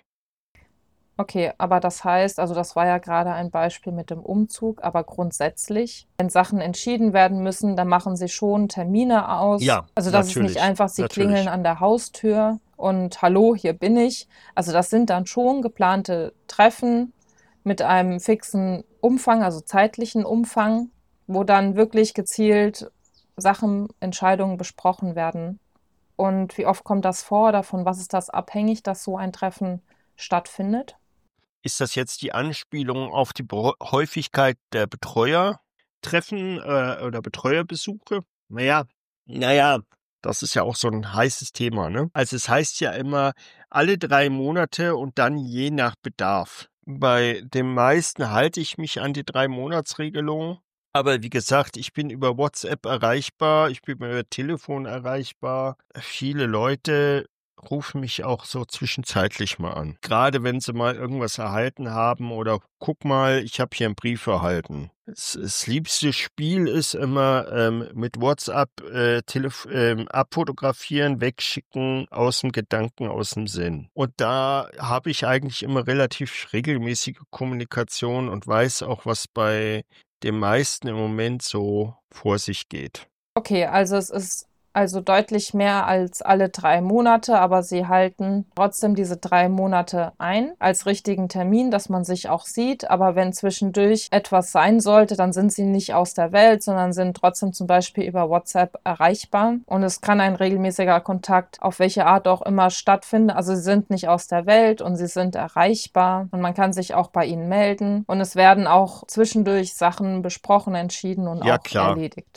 Okay, aber das heißt, also das war ja gerade ein Beispiel mit dem Umzug, aber grundsätzlich, wenn Sachen entschieden werden müssen, dann machen Sie schon Termine aus. Ja, Also das ist nicht natürlich, einfach, Sie klingeln natürlich. an der Haustür und hallo, hier bin ich. Also das sind dann schon geplante Treffen mit einem fixen Umfang, also zeitlichen Umfang, wo dann wirklich gezielt Sachen, Entscheidungen besprochen werden. Und wie oft kommt das vor? Davon was ist das abhängig, dass so ein Treffen stattfindet? Ist das jetzt die Anspielung auf die Bro Häufigkeit der Betreuertreffen äh, oder Betreuerbesuche? Naja, naja, das ist ja auch so ein heißes Thema, ne? Also es heißt ja immer alle drei Monate und dann je nach Bedarf. Bei den meisten halte ich mich an die Drei-Monats-Regelung. Aber wie gesagt, ich bin über WhatsApp erreichbar, ich bin über Telefon erreichbar. Viele Leute rufen mich auch so zwischenzeitlich mal an. Gerade wenn sie mal irgendwas erhalten haben oder guck mal, ich habe hier einen Brief erhalten. Das, das liebste Spiel ist immer ähm, mit WhatsApp äh, Telef ähm, abfotografieren, wegschicken, aus dem Gedanken, aus dem Sinn. Und da habe ich eigentlich immer relativ regelmäßige Kommunikation und weiß auch, was bei den meisten im Moment so vor sich geht. Okay, also es ist also deutlich mehr als alle drei Monate, aber Sie halten trotzdem diese drei Monate ein als richtigen Termin, dass man sich auch sieht. Aber wenn zwischendurch etwas sein sollte, dann sind Sie nicht aus der Welt, sondern sind trotzdem zum Beispiel über WhatsApp erreichbar. Und es kann ein regelmäßiger Kontakt auf welche Art auch immer stattfinden. Also Sie sind nicht aus der Welt und Sie sind erreichbar und man kann sich auch bei Ihnen melden. Und es werden auch zwischendurch Sachen besprochen, entschieden und Ja, auch klar. erledigt.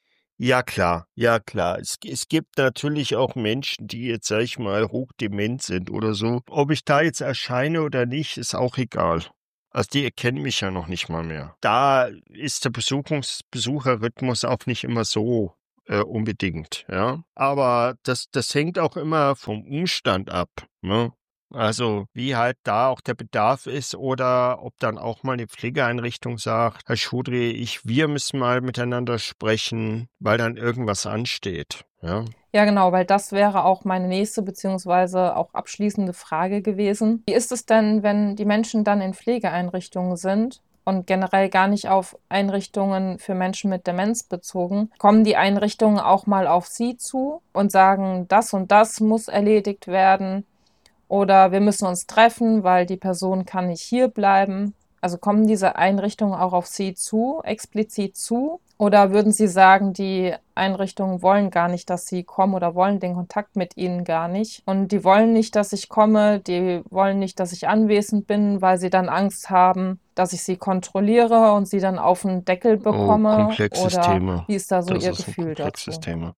Ja klar, ja klar. Es es gibt natürlich auch Menschen, die jetzt, sage ich mal, hochdement sind oder so. Ob ich da jetzt erscheine oder nicht, ist auch egal. Also die erkennen mich ja noch nicht mal mehr. Da ist der Besuchungs Besucherrhythmus auch nicht immer so äh, unbedingt, ja. Aber das das hängt auch immer vom Umstand ab, ne? Also, wie halt da auch der Bedarf ist oder ob dann auch mal die Pflegeeinrichtung sagt: „Herr Schudri, ich wir müssen mal miteinander sprechen“, weil dann irgendwas ansteht, ja? Ja, genau, weil das wäre auch meine nächste beziehungsweise auch abschließende Frage gewesen. Wie ist es denn, wenn die Menschen dann in Pflegeeinrichtungen sind und generell gar nicht auf Einrichtungen für Menschen mit Demenz bezogen? Kommen die Einrichtungen auch mal auf Sie zu und sagen, das und das muss erledigt werden oder wir müssen uns treffen, weil die Person kann nicht hier bleiben? Also kommen diese Einrichtungen auch auf Sie zu, explizit zu? Oder würden Sie sagen, die Einrichtungen wollen gar nicht, dass Sie kommen oder wollen den Kontakt mit Ihnen gar nicht? Und die wollen nicht, dass ich komme, die wollen nicht, dass ich anwesend bin, weil sie dann Angst haben, dass ich sie kontrolliere und sie dann auf den Deckel Oh, bekomme? komplexes Oder Thema. wie ist da so Das Ihr ist ein Gefühl komplexes dazu? Thema.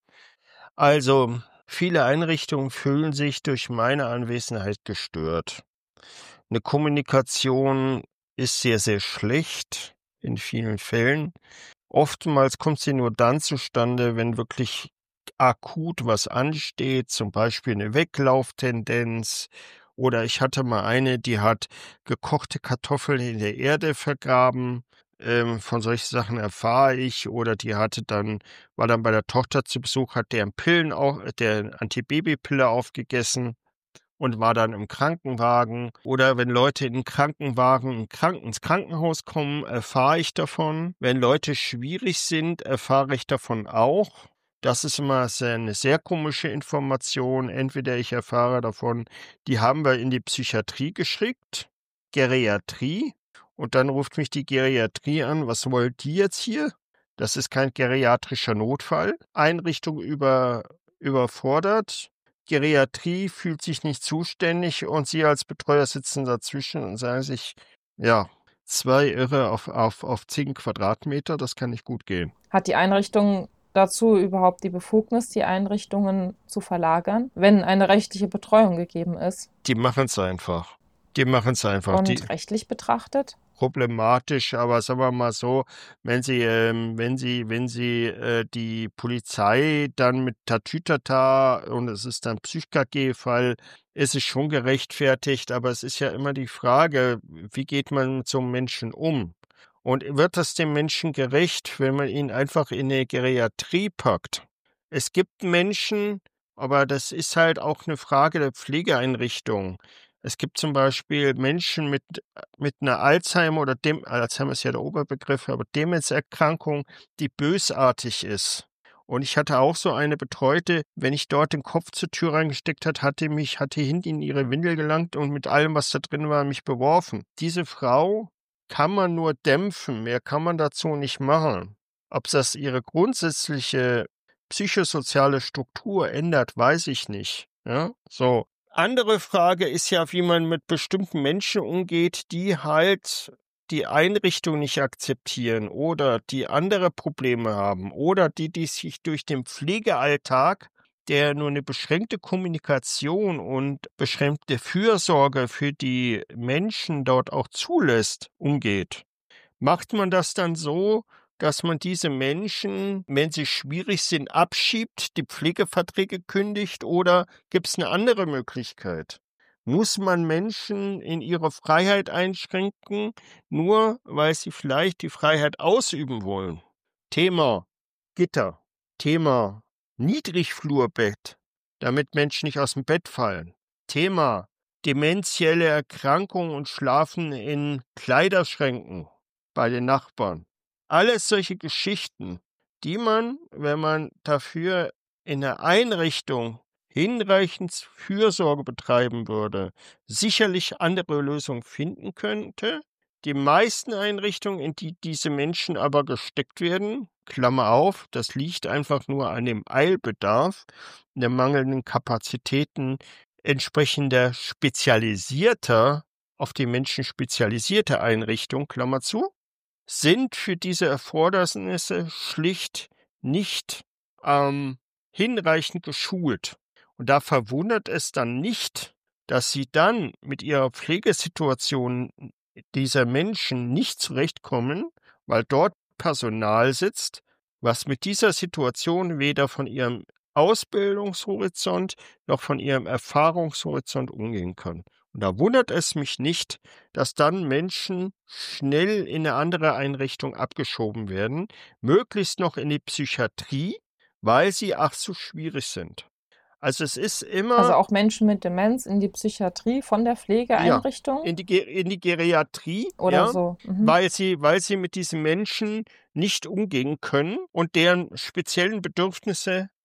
Also, viele Einrichtungen fühlen sich durch meine Anwesenheit gestört. Eine Kommunikation ist sehr, sehr schlecht in vielen Fällen. Oftmals kommt sie nur dann zustande, wenn wirklich akut was ansteht, zum Beispiel eine Weglauftendenz. Oder ich hatte mal eine, die hat gekochte Kartoffeln in der Erde vergraben. Ähm, von solchen Sachen erfahre ich. Oder die hatte dann, war dann bei der Tochter zu Besuch, hat deren Pillen auch, der Antibabypille aufgegessen und war dann im Krankenwagen. Oder wenn Leute in den Krankenwagen in Kranken ins Krankenhaus kommen, erfahre ich davon. Wenn Leute schwierig sind, erfahre ich davon auch. Das ist immer sehr, eine sehr komische Information. Entweder ich erfahre davon, die haben wir in die Psychiatrie geschickt, Geriatrie, und dann ruft mich die Geriatrie an, was wollt die jetzt hier? Das ist kein geriatrischer Notfall. Einrichtung über, überfordert. Geriatrie fühlt sich nicht zuständig und Sie als Betreuer sitzen dazwischen und sagen sich, ja, zwei Irre auf, auf, auf zehn Quadratmeter, das kann nicht gut gehen. Hat die Einrichtung dazu überhaupt die Befugnis, die Einrichtungen zu verlagern, wenn eine rechtliche Betreuung gegeben ist? Die machen es einfach. Die machen es einfach. Die Und rechtlich betrachtet? problematisch, aber sagen wir mal so, wenn Sie, ähm, wenn Sie, wenn Sie äh, die Polizei dann mit Tatütata und es ist dann Psych-K G-Fall, ist es schon gerechtfertigt, aber es ist ja immer die Frage, wie geht man mit so einem Menschen um? Und wird das dem Menschen gerecht, wenn man ihn einfach in eine Geriatrie packt? Es gibt Menschen, aber das ist halt auch eine Frage der Pflegeeinrichtung. Es gibt zum Beispiel Menschen mit, mit einer Alzheimer oder dem, Alzheimer ist ja der Oberbegriff, aber Demenzerkrankung, die bösartig ist. Und ich hatte auch so eine Betreute, wenn ich dort den Kopf zur Tür reingesteckt hat, hatte mich, hatte hinten in ihre Windel gelangt und mit allem, was da drin war, mich beworfen. Diese Frau kann man nur dämpfen, mehr kann man dazu nicht machen. Ob das ihre grundsätzliche psychosoziale Struktur ändert, weiß ich nicht. Ja, so. Andere Frage ist ja, wie man mit bestimmten Menschen umgeht, die halt die Einrichtung nicht akzeptieren oder die andere Probleme haben oder die, die sich durch den Pflegealltag, der nur eine beschränkte Kommunikation und beschränkte Fürsorge für die Menschen dort auch zulässt, umgeht. Macht man das dann so, dass man diese Menschen, wenn sie schwierig sind, abschiebt, die Pflegeverträge kündigt oder gibt es eine andere Möglichkeit? Muss man Menschen in ihre Freiheit einschränken, nur weil sie vielleicht die Freiheit ausüben wollen? Thema Gitter, Thema Niedrigflurbett, damit Menschen nicht aus dem Bett fallen. Thema dementielle Erkrankung und Schlafen in Kleiderschränken bei den Nachbarn. Alles solche Geschichten, die man, wenn man dafür in der Einrichtung hinreichend Fürsorge betreiben würde, sicherlich andere Lösungen finden könnte. Die meisten Einrichtungen, in die diese Menschen aber gesteckt werden, Klammer auf, das liegt einfach nur an dem Eilbedarf, der mangelnden Kapazitäten entsprechender spezialisierter, auf die Menschen spezialisierte Einrichtungen, Klammer zu, sind für diese Erfordernisse schlicht nicht ähm, hinreichend geschult. Und da verwundert es dann nicht, dass sie dann mit ihrer Pflegesituation dieser Menschen nicht zurechtkommen, weil dort Personal sitzt, was mit dieser Situation weder von ihrem Ausbildungshorizont noch von ihrem Erfahrungshorizont umgehen kann. Und da wundert es mich nicht, dass dann Menschen schnell in eine andere Einrichtung abgeschoben werden, möglichst noch in die Psychiatrie, weil sie ach so schwierig sind. Also es ist Also immer, auch Menschen mit Demenz in die Psychiatrie von der ja, Pflegeeinrichtung in die, Ge- in die Geriatrie, oder ja, so? Mhm. weil sie, weil sie mit diesen Menschen nicht umgehen können und deren speziellen Bedürfnisse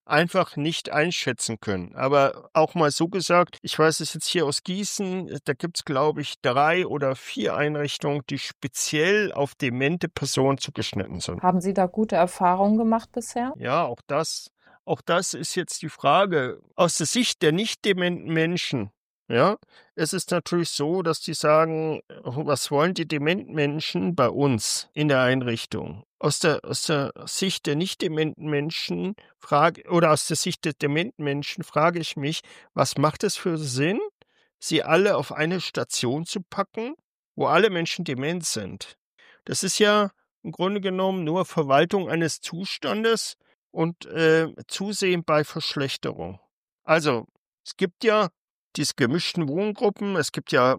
einfach nicht einschätzen können. Aber auch mal so gesagt, ich weiß es jetzt hier aus Gießen, da gibt es, glaube ich, drei oder vier Einrichtungen, die speziell auf demente Personen zugeschnitten sind. Haben Sie da gute Erfahrungen gemacht bisher? Ja, auch das, auch das ist jetzt die Frage. Aus der Sicht der nicht dementen Menschen, ja, es ist natürlich so, dass die sagen, was wollen die dementen Menschen bei uns in der Einrichtung? Aus der, aus der Sicht der nicht dementen Menschen frage, oder aus der Sicht der dementen Menschen frage ich mich, was macht es für Sinn, sie alle auf eine Station zu packen, wo alle Menschen dement sind? Das ist ja im Grunde genommen nur Verwaltung eines Zustandes und äh, Zusehen bei Verschlechterung. Also, es gibt ja diese gemischten Wohngruppen, es gibt ja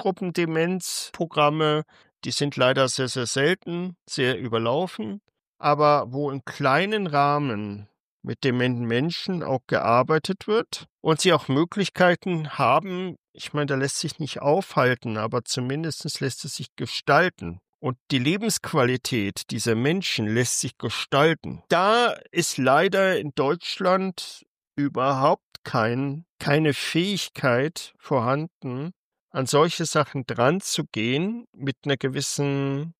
Wohngruppendemenz-Programme, die sind leider sehr, sehr selten, sehr überlaufen, aber wo im kleinen Rahmen mit dementen Menschen auch gearbeitet wird und sie auch Möglichkeiten haben, ich meine, da lässt sich nicht aufhalten, aber zumindest lässt es sich gestalten. Und die Lebensqualität dieser Menschen lässt sich gestalten. Da ist leider in Deutschland überhaupt kein, keine Fähigkeit vorhanden, an solche Sachen dran zu gehen, mit einer gewissen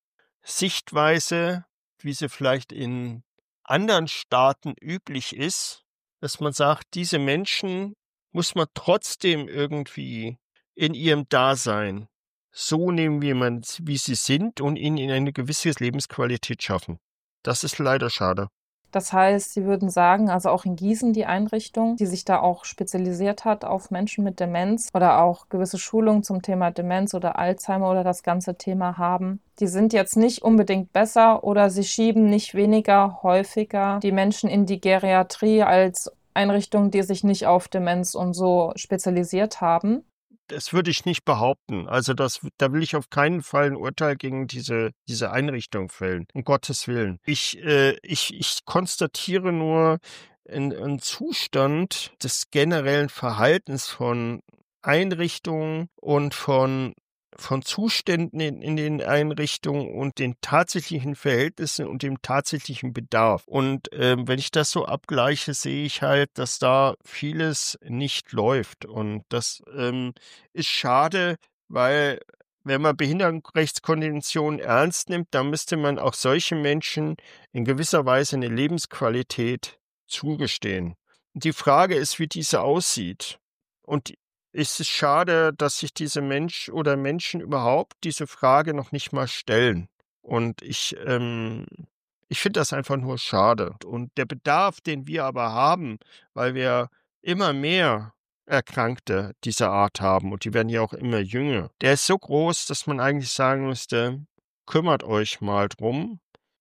Sichtweise, wie sie vielleicht in anderen Staaten üblich ist, dass man sagt, diese Menschen muss man trotzdem irgendwie in ihrem Dasein so nehmen, wie, man, wie sie sind und ihnen eine gewisse Lebensqualität schaffen. Das ist leider schade. Das heißt, Sie würden sagen, also auch in Gießen die Einrichtung, die sich da auch spezialisiert hat auf Menschen mit Demenz oder auch gewisse Schulungen zum Thema Demenz oder Alzheimer oder das ganze Thema haben, die sind jetzt nicht unbedingt besser oder sie schieben nicht weniger häufiger die Menschen in die Geriatrie als Einrichtungen, die sich nicht auf Demenz und so spezialisiert haben. Das würde ich nicht behaupten. Also das, da will ich auf keinen Fall ein Urteil gegen diese, diese Einrichtung fällen, um Gottes Willen. Ich, äh, ich, ich konstatiere nur einen Zustand des generellen Verhaltens von Einrichtungen und von von Zuständen in, in den Einrichtungen und den tatsächlichen Verhältnissen und dem tatsächlichen Bedarf. Und ähm, wenn ich das so abgleiche, sehe ich halt, dass da vieles nicht läuft. Und das ähm, ist schade, weil wenn man Behindertenrechtskonventionen ernst nimmt, dann müsste man auch solchen Menschen in gewisser Weise eine Lebensqualität zugestehen. Und die Frage ist, wie diese aussieht. Und es ist schade, dass sich diese Mensch oder Menschen überhaupt diese Frage noch nicht mal stellen. Und ich, ähm, ich finde das einfach nur schade. Und der Bedarf, den wir aber haben, weil wir immer mehr Erkrankte dieser Art haben und die werden ja auch immer jünger, der ist so groß, dass man eigentlich sagen müsste, kümmert euch mal drum.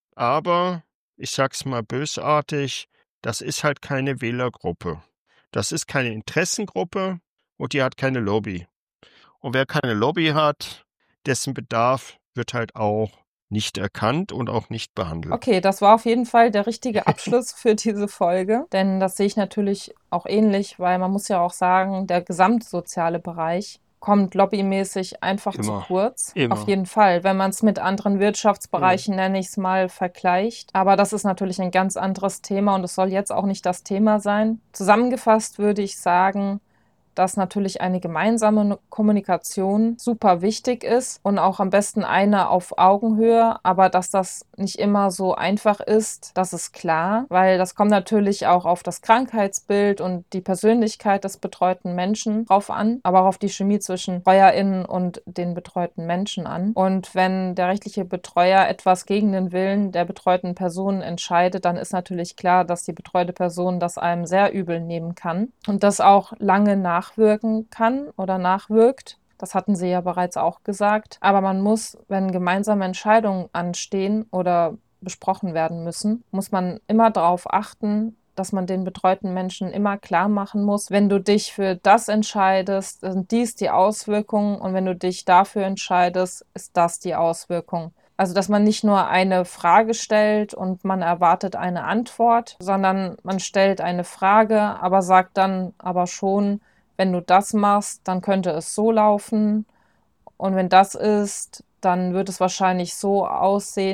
Aber, ich sag's mal bösartig, das ist halt keine Wählergruppe. Das ist keine Interessengruppe. Und die hat keine Lobby. Und wer keine Lobby hat, dessen Bedarf wird halt auch nicht erkannt und auch nicht behandelt. Okay, das war auf jeden Fall der richtige Abschluss für diese Folge, denn das sehe ich natürlich auch ähnlich, weil man muss ja auch sagen, der gesamtsoziale Bereich kommt lobbymäßig einfach zu Immer. kurz. Immer. Auf jeden Fall, wenn man es mit anderen Wirtschaftsbereichen, nenne ich es mal, vergleicht. Aber das ist natürlich ein ganz anderes Thema und es soll jetzt auch nicht das Thema sein. Zusammengefasst würde ich sagen, dass natürlich eine gemeinsame Kommunikation super wichtig ist und auch am besten eine auf Augenhöhe, aber dass das nicht immer so einfach ist, das ist klar, weil das kommt natürlich auch auf das Krankheitsbild und die Persönlichkeit des betreuten Menschen drauf an, aber auch auf die Chemie zwischen BetreuerInnen und den betreuten Menschen an. Und wenn der rechtliche Betreuer etwas gegen den Willen der betreuten Person entscheidet, dann ist natürlich klar, dass die betreute Person das einem sehr übel nehmen kann und das auch lange nach nachwirken kann oder nachwirkt. Das hatten Sie ja bereits auch gesagt. Aber man muss, wenn gemeinsame Entscheidungen anstehen oder besprochen werden müssen, muss man immer darauf achten, dass man den betreuten Menschen immer klar machen muss, wenn du dich für das entscheidest, sind dies die Auswirkungen und wenn du dich dafür entscheidest, ist das die Auswirkung. Also, dass man nicht nur eine Frage stellt und man erwartet eine Antwort, sondern man stellt eine Frage, aber sagt dann aber schon, wenn du das machst, dann könnte es so laufen und wenn das ist, dann wird es wahrscheinlich so aussehen.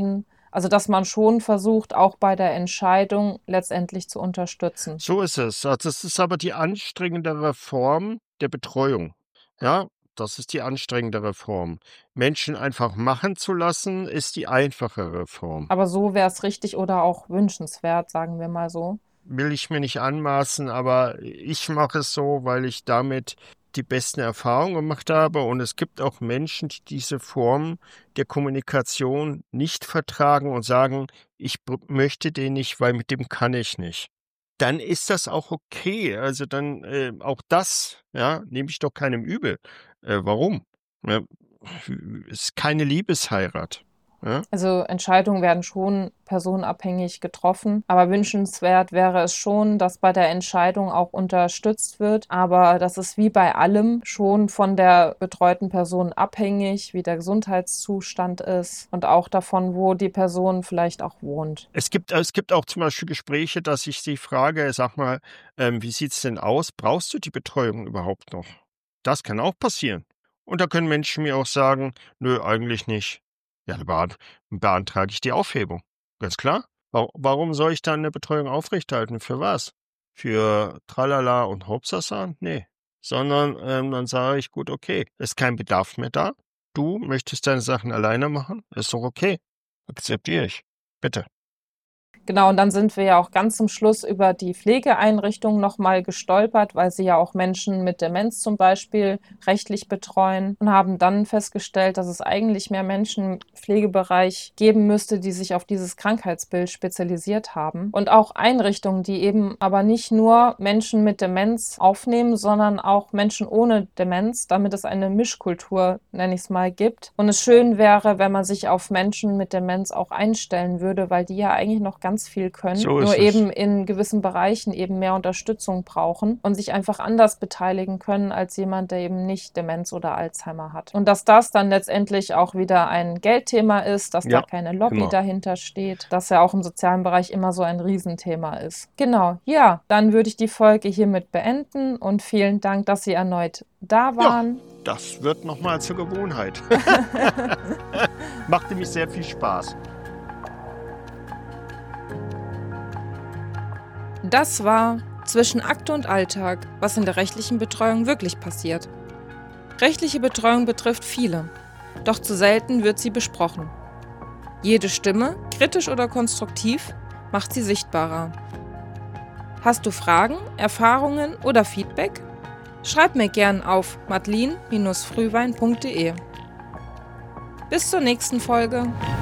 Also, dass man schon versucht, auch bei der Entscheidung letztendlich zu unterstützen. So ist es. Also, es ist aber die anstrengendere Form der Betreuung. Ja, das ist die anstrengendere Form. Menschen einfach machen zu lassen, ist die einfachere Form. Aber so wäre es richtig oder auch wünschenswert, sagen wir mal so. Will ich mir nicht anmaßen, aber ich mache es so, weil ich damit die besten Erfahrungen gemacht habe. Und es gibt auch Menschen, die diese Form der Kommunikation nicht vertragen und sagen, ich b- möchte den nicht, weil mit dem kann ich nicht. Dann ist das auch okay. Also dann äh, auch das, ja, nehme ich doch keinem übel. Äh, warum? Ja, ist keine Liebesheirat. Ja? Also Entscheidungen werden schon personenabhängig getroffen, aber wünschenswert wäre es schon, dass bei der Entscheidung auch unterstützt wird, aber das ist wie bei allem schon von der betreuten Person abhängig, wie der Gesundheitszustand ist und auch davon, wo die Person vielleicht auch wohnt. Es gibt es gibt auch zum Beispiel Gespräche, dass ich sie frage: „Sag mal, ähm, wie sieht's denn aus? Brauchst du die Betreuung überhaupt noch?“ Das kann auch passieren. Und da können Menschen mir auch sagen: „Nö, eigentlich nicht.“ Ja, dann beant beantrage ich die Aufhebung. Ganz klar. Wa warum soll ich dann 'ne Betreuung aufrechterhalten? Für was? Für Tralala und Hopsasa? Ne. Sondern, ähm, dann sage ich: „Gut, okay, ist kein Bedarf mehr da. Du möchtest deine Sachen alleine machen, ist doch okay. Akzeptiere ich. Bitte.“ Genau, und dann sind wir ja auch ganz zum Schluss über die Pflegeeinrichtungen noch mal gestolpert, weil sie ja auch Menschen mit Demenz zum Beispiel rechtlich betreuen und haben dann festgestellt, dass es eigentlich mehr Menschen im Pflegebereich geben müsste, die sich auf dieses Krankheitsbild spezialisiert haben. Und auch Einrichtungen, die eben aber nicht nur Menschen mit Demenz aufnehmen, sondern auch Menschen ohne Demenz, damit es eine Mischkultur, nenne ich es mal, gibt. Und es schön wäre, wenn man sich auf Menschen mit Demenz auch einstellen würde, weil die ja eigentlich noch ganz viel können, So nur ist es. eben in gewissen Bereichen eben mehr Unterstützung brauchen und sich einfach anders beteiligen können als jemand, der eben nicht Demenz oder Alzheimer hat. Und dass das dann letztendlich auch wieder ein Geldthema ist, dass da Ja, keine Lobby immer. dahinter steht, dass ja auch im sozialen Bereich immer so ein Riesenthema ist. Genau, ja, dann würde ich die Folge hiermit beenden und vielen Dank, dass Sie erneut da Ja, waren. das wird noch mal zur Gewohnheit. Machte mich sehr viel Spaß. Das war Zwischen Akte und Alltag, was in der rechtlichen Betreuung wirklich passiert. Rechtliche Betreuung betrifft viele, doch zu selten wird sie besprochen. Jede Stimme, kritisch oder konstruktiv, macht sie sichtbarer. Hast du Fragen, Erfahrungen oder Feedback? Schreib mir gern auf madeline Bindestrich frühwein punkt de. Bis zur nächsten Folge.